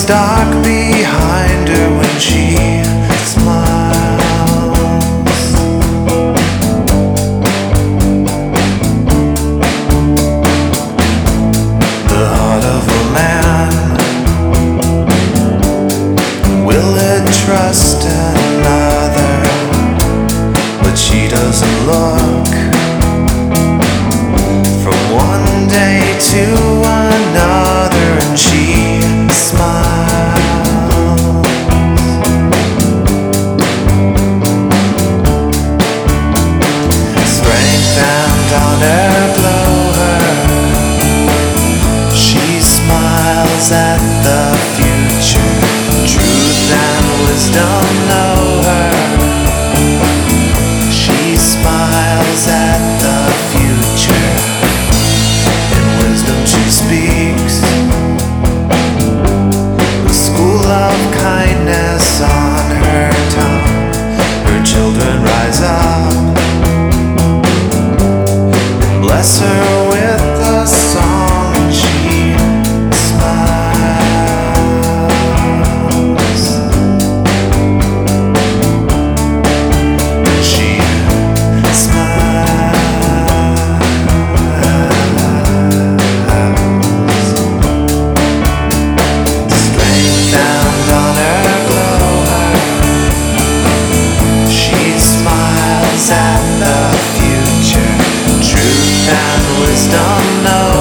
dark behind her when she smiles. The heart of a man, will it trust another? But she doesn't look from one day to another, and she smiles. Strength and honor glow her. She smiles at the future. Truth and wisdom know her. She smiles at the future. In wisdom she speaks. The school of kindness on her tongue. Her children rise up and bless her with a song, and she smiles. And she smiles. Strength and honor glow her. She smiles at the future. Truth and wisdom know